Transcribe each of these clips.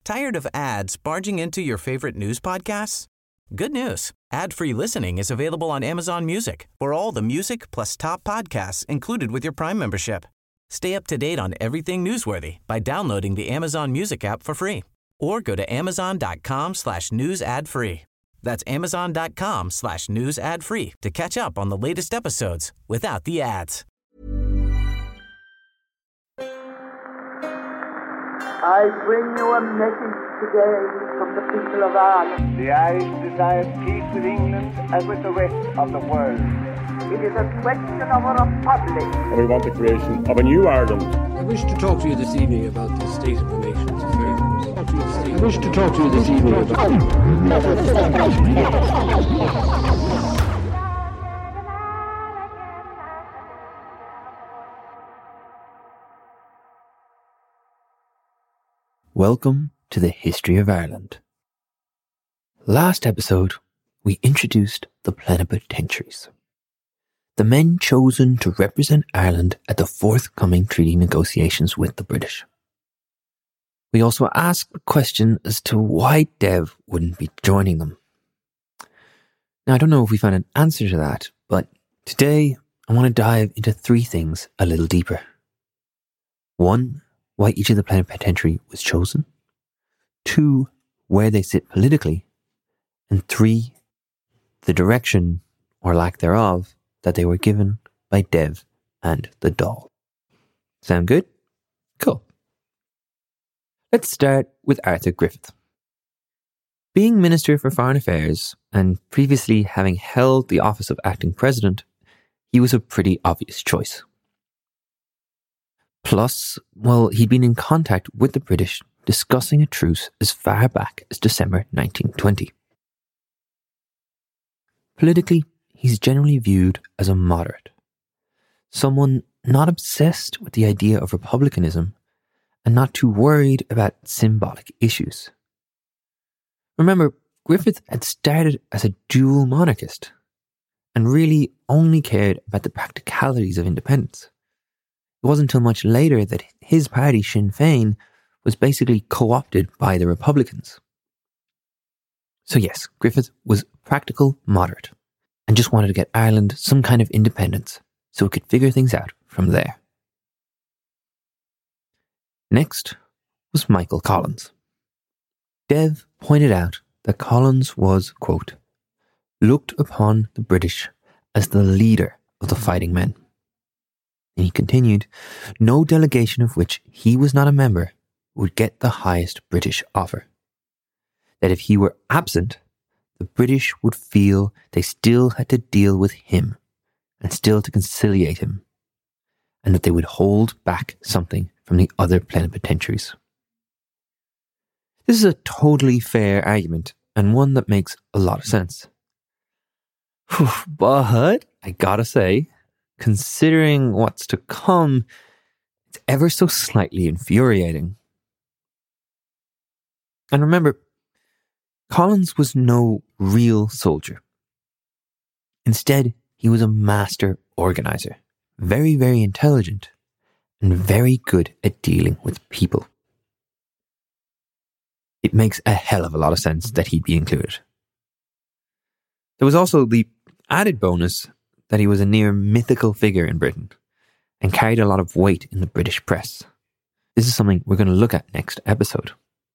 Tired of ads barging into your favorite news podcasts? Good news. Ad-free listening is available on Amazon Music for all the music plus top podcasts included with your Prime membership. Stay up to date on everything newsworthy by downloading the Amazon Music app for free or go to amazon.com/news ad free. That's amazon.com/news ad free to catch up on the latest episodes without the ads. I bring you a message today from the people of Ireland. The Irish desire peace with England and with the rest of the world. It is a question of a republic. And we want the creation of a new Ireland. I wish to talk to you this evening about the state of the nation's affairs. I wish to talk to you this evening about... Welcome to the History of Ireland. Last episode, we introduced the plenipotentiaries, the men chosen to represent Ireland at the forthcoming treaty negotiations with the British. We also asked the question as to why Dev wouldn't be joining them. Now, I don't know if we found an answer to that, but today I want to dive into three things a little deeper. One, why each of the plenipotentiary was chosen. 2, where they sit politically. And 3, the direction, or lack thereof, that they were given by Dev and the Dáil. Sound good? Cool. Let's start with Arthur Griffith. Being Minister for Foreign Affairs, and previously having held the office of Acting President, he was a pretty obvious choice. Plus, well, he'd been in contact with the British discussing a truce as far back as December 1920. Politically, he's generally viewed as a moderate, someone not obsessed with the idea of republicanism and not too worried about symbolic issues. Remember, Griffith had started as a dual monarchist and really only cared about the practicalities of independence. It wasn't until much later that his party, Sinn Féin, was basically co-opted by the Republicans. So yes, Griffith was practical moderate and just wanted to get Ireland some kind of independence so it could figure things out from there. Next was Michael Collins. Dev pointed out that Collins was, quote, looked upon the British as the leader of the fighting men. And he continued, no delegation of which he was not a member would get the highest British offer. That if he were absent, the British would feel they still had to deal with him and still to conciliate him, and that they would hold back something from the other plenipotentiaries. This is a totally fair argument and one that makes a lot of sense. But I gotta say, considering what's to come, it's ever so slightly infuriating. And remember, Collins was no real soldier. Instead, he was a master organizer, very, very intelligent, and very good at dealing with people. It makes a hell of a lot of sense that he'd be included. There was also the added bonus that he was a near mythical figure in Britain and carried a lot of weight in the British press. This is something we're going to look at next episode.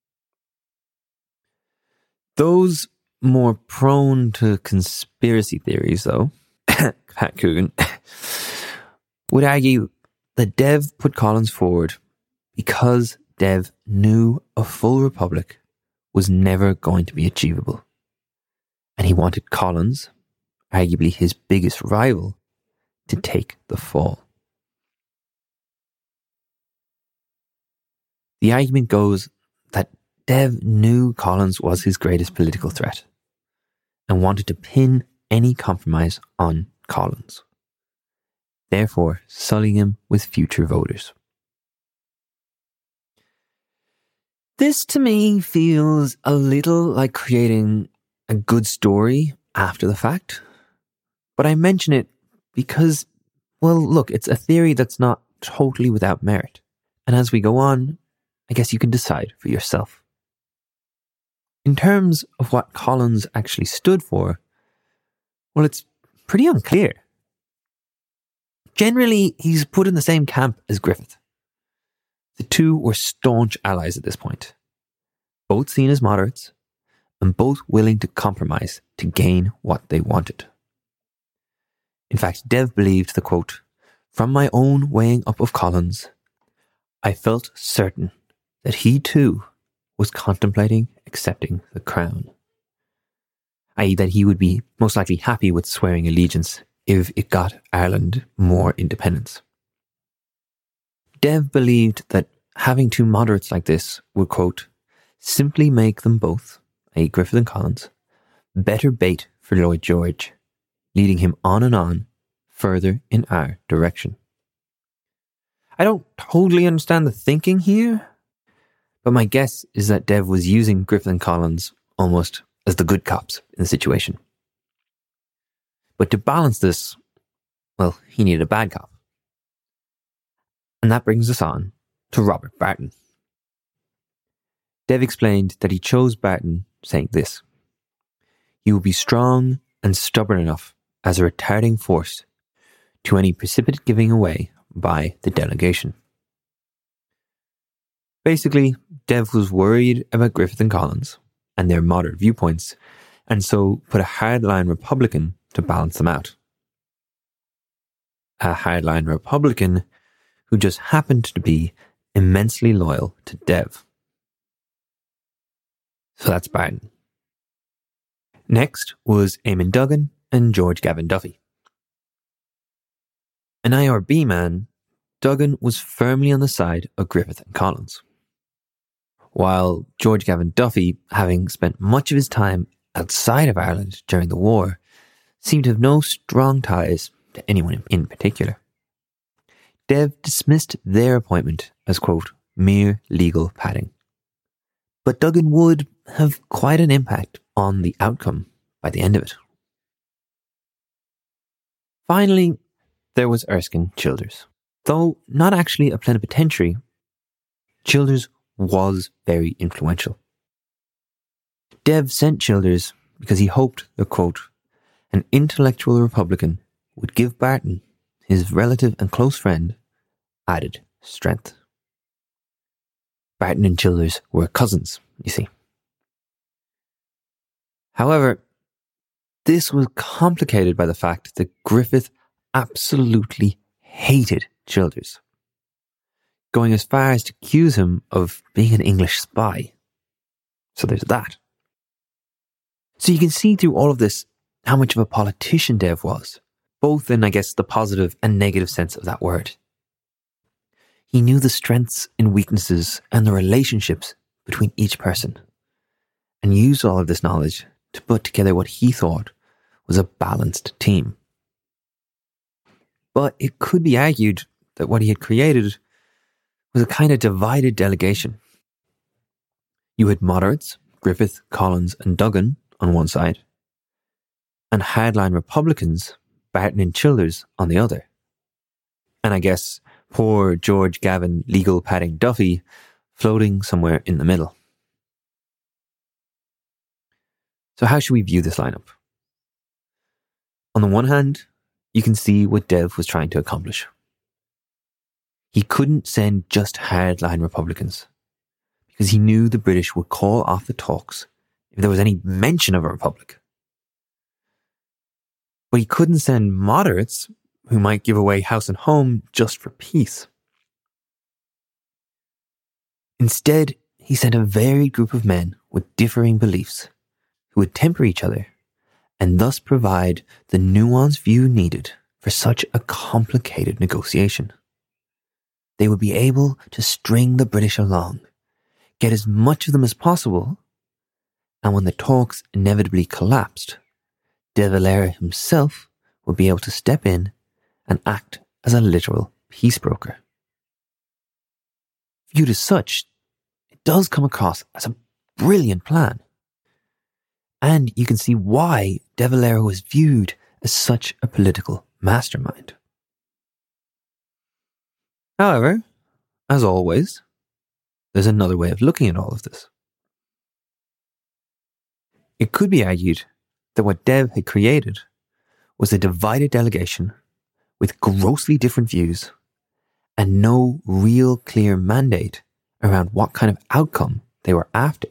Those more prone to conspiracy theories, though, Pat Coogan, would argue that Dev put Collins forward because Dev knew a full republic was never going to be achievable. And he wanted Collins, arguably his biggest rival, to take the fall. The argument goes that Dev knew Collins was his greatest political threat and wanted to pin any compromise on Collins, therefore sullying him with future voters. This to me feels a little like creating a good story after the fact, but I mention it because, well, look, it's a theory that's not totally without merit. And as we go on, I guess you can decide for yourself. In terms of what Collins actually stood for, well, it's pretty unclear. Generally, he's put in the same camp as Griffith. The two were staunch allies at this point, both seen as moderates, and both willing to compromise to gain what they wanted. In fact, Dev believed the quote, "From my own weighing up of Collins, I felt certain that he too was contemplating accepting the crown," i.e. that he would be most likely happy with swearing allegiance if it got Ireland more independence. Dev believed that having two moderates like this would, quote, "simply make them both," i.e. Griffith and Collins, "better bait for Lloyd George, leading him on further in our direction." I don't totally understand the thinking here, but my guess is that Dev was using Griffith and Collins almost as the good cops in the situation. But to balance this, well, he needed a bad cop. And that brings us on to Robert Barton. Dev explained that he chose Barton saying this: "He will be strong and stubborn enough as a retarding force to any precipitate giving away by the delegation." Basically, Dev was worried about Griffith and Collins and their moderate viewpoints, and so put a hardline Republican to balance them out. A hardline Republican who just happened to be immensely loyal to Dev. So that's Barton. Next was Eamon Duggan and George Gavin Duffy. An IRB man, Duggan was firmly on the side of Griffith and Collins, while George Gavin Duffy, having spent much of his time outside of Ireland during the war, seemed to have no strong ties to anyone in particular. Dev dismissed their appointment as, quote, "mere legal padding." But Duggan would have quite an impact on the outcome by the end of it. Finally, there was Erskine Childers. Though not actually a plenipotentiary, Childers was very influential. Dev sent Childers because he hoped that, quote, "an intellectual Republican would give Barton, his relative and close friend, added strength." Barton and Childers were cousins, you see. However, this was complicated by the fact that Griffith absolutely hated Childers, going as far as to accuse him of being an English spy. So there's that. So you can see through all of this how much of a politician Dev was, both in, I guess, the positive and negative sense of that word. He knew the strengths and weaknesses and the relationships between each person, and used all of this knowledge to put together what he thought was a balanced team. But it could be argued that what he had created was a kind of divided delegation. You had moderates, Griffith, Collins and Duggan on one side, and hardline Republicans, Barton and Childers on the other. And I guess poor George Gavin legal padding Duffy floating somewhere in the middle. So how should we view this lineup? On the one hand, you can see what Dev was trying to accomplish. He couldn't send just hardline Republicans because he knew the British would call off the talks if there was any mention of a republic. But he couldn't send moderates who might give away house and home just for peace. Instead, he sent a varied group of men with differing beliefs who would temper each other and thus provide the nuanced view needed for such a complicated negotiation. They would be able to string the British along, get as much of them as possible, and when the talks inevitably collapsed, De Valera himself would be able to step in and act as a literal peace broker. Viewed as such, it does come across as a brilliant plan. And you can see why De Valera was viewed as such a political mastermind. However, as always, there's another way of looking at all of this. It could be argued that what Dev had created was a divided delegation with grossly different views and no real clear mandate around what kind of outcome they were after.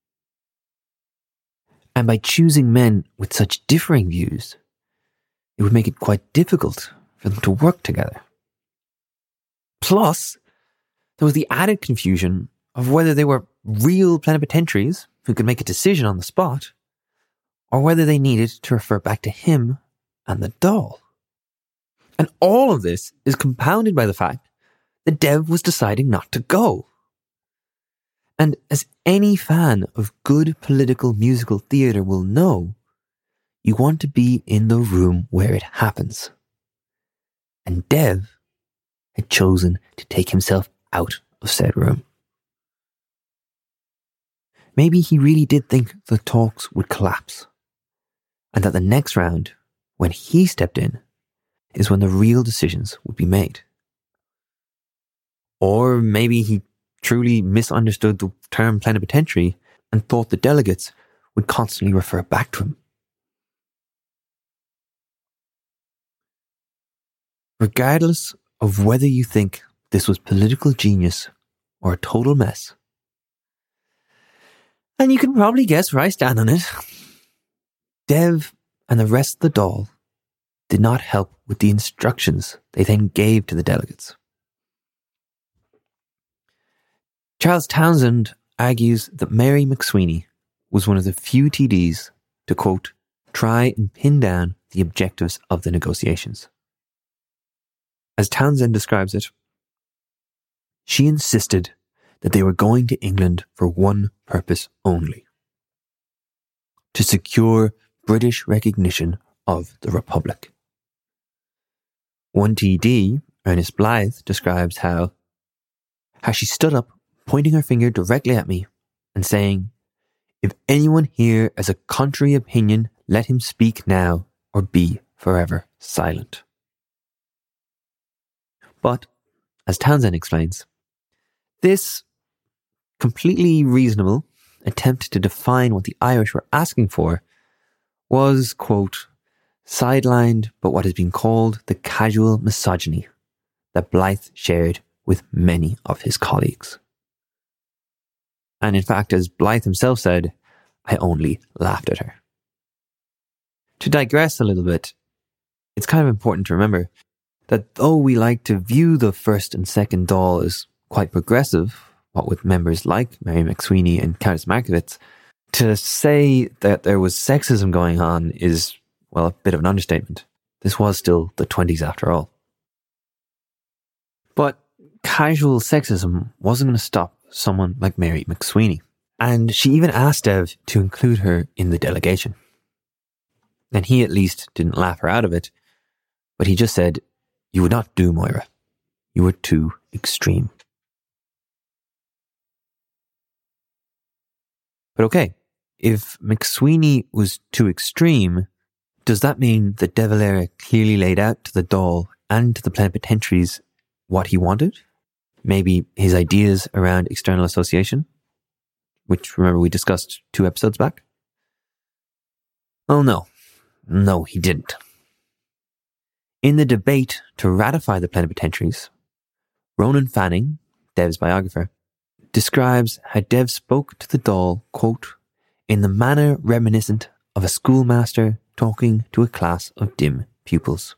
And by choosing men with such differing views, it would make it quite difficult for them to work together. Plus, there was the added confusion of whether they were real plenipotentiaries who could make a decision on the spot, or whether they needed to refer back to him and the Dáil. And all of this is compounded by the fact that Dev was deciding not to go. And as any fan of good political musical theatre will know, you want to be in the room where it happens. And Dev had chosen to take himself out of said room. Maybe he really did think the talks would collapse, and that the next round, when he stepped in, is when the real decisions would be made. Or maybe he truly misunderstood the term plenipotentiary and thought the delegates would constantly refer back to him. Regardless of whether you think this was political genius or a total mess, and you can probably guess where I stand on it, Dev and the rest of the Dáil did not help with the instructions they then gave to the delegates. Charles Townshend argues that Mary McSweeney was one of the few TDs to, quote, try and pin down the objectives of the negotiations. As Townshend describes it, she insisted that they were going to England for one purpose only: to secure British recognition of the Republic. One TD, Ernest Blythe, describes how she stood up, pointing her finger directly at me and saying, "If anyone here has a contrary opinion, let him speak now or be forever silent." But, as Townshend explains, this completely reasonable attempt to define what the Irish were asking for was, quote, sidelined by what has been called the casual misogyny that Blythe shared with many of his colleagues. And in fact, as Blythe himself said, I only laughed at her. To digress a little bit, it's kind of important to remember that though we like to view the first and second Dáil as quite progressive, what with members like Mary McSweeney and Countess Markievicz, to say that there was sexism going on is, well, a bit of an understatement. This was still the 20s after all. But casual sexism wasn't going to stop someone like Mary McSweeney, and she even asked Dev to include her in the delegation. And he at least didn't laugh her out of it, but he just said, "You would not do, Moira. You were too extreme." But okay, if McSweeney was too extreme, does that mean that De Valera clearly laid out to the Dáil and to the plenipotentiaries what he wanted? Maybe his ideas around external association, which, remember, we discussed 2 episodes back? Oh no. No, he didn't. In the debate to ratify the plenipotentiaries, Ronan Fanning, Dev's biographer, describes how Dev spoke to the Dáil, quote, in the manner reminiscent of a schoolmaster talking to a class of dim pupils.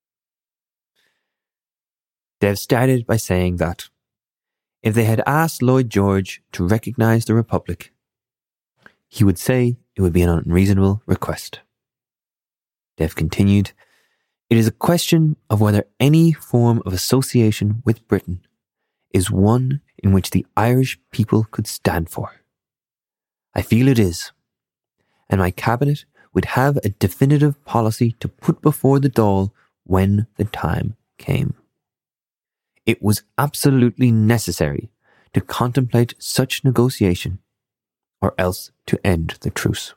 Dev started by saying that if they had asked Lloyd George to recognise the Republic, he would say it would be an unreasonable request. Dev continued, "It is a question of whether any form of association with Britain is one in which the Irish people could stand for. I feel it is, and my cabinet would have a definitive policy to put before the Dáil when the time came. It was absolutely necessary to contemplate such negotiation, or else to end the truce.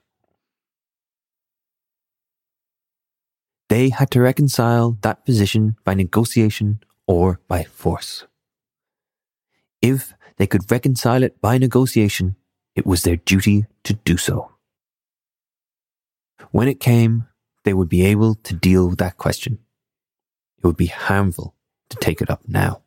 They had to reconcile that position by negotiation or by force. If they could reconcile it by negotiation, it was their duty to do so. When it came, they would be able to deal with that question. It would be harmful to take it up now.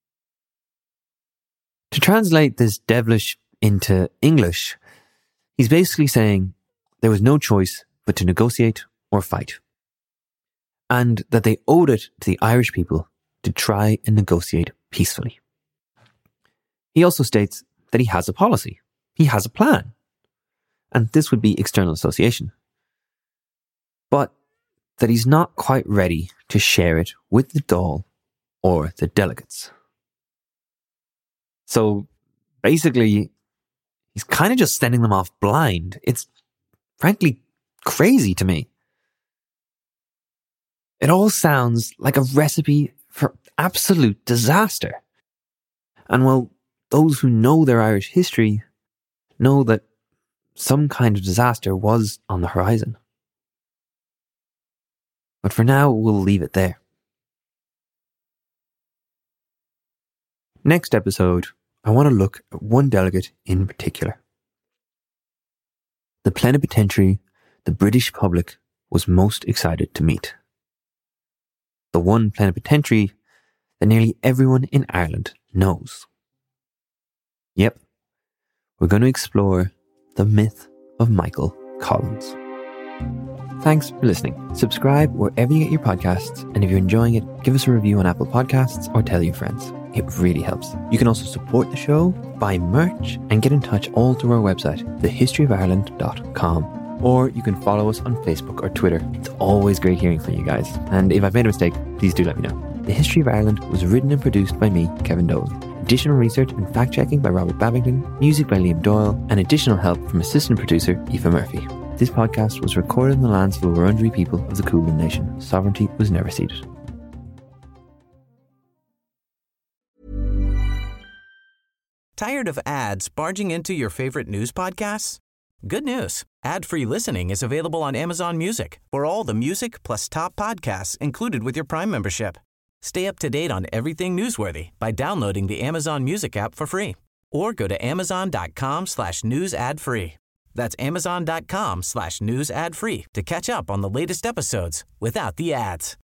To translate this devilish into English, he's basically saying there was no choice but to negotiate or fight, and that they owed it to the Irish people to try and negotiate peacefully. He also states that he has a policy, he has a plan, and this would be external association, but that he's not quite ready to share it with the Dáil or the delegates. So basically, he's kind of just sending them off blind. It's frankly crazy to me. It all sounds like a recipe for absolute disaster. And well, those who know their Irish history know that some kind of disaster was on the horizon. But for now, we'll leave it there. Next episode, I want to look at one delegate in particular. The plenipotentiary the British public was most excited to meet. The one plenipotentiary that nearly everyone in Ireland knows. Yep, we're going to explore the myth of Michael Collins. Thanks for listening. Subscribe wherever you get your podcasts, and if you're enjoying it, give us a review on Apple Podcasts or tell your friends. It really helps. You can also support the show, buy merch, and get in touch all through our website, thehistoryofireland.com. Or you can follow us on Facebook or Twitter. It's always great hearing from you guys. And if I've made a mistake, please do let me know. The History of Ireland was written and produced by me, Kevin Dolan. Additional research and fact-checking by Robert Babington, music by Liam Doyle, and additional help from assistant producer Aoife Murphy. This podcast was recorded on the lands of the Wurundjeri people of the Kulin Nation. Sovereignty was never ceded. Tired of ads barging into your favorite news podcasts? Good news. Ad-free listening is available on Amazon Music for all the music plus top podcasts included with your Prime membership. Stay up to date on everything newsworthy by downloading the Amazon Music app for free or go to amazon.com/news ad free. That's amazon.com/news ad free to catch up on the latest episodes without the ads.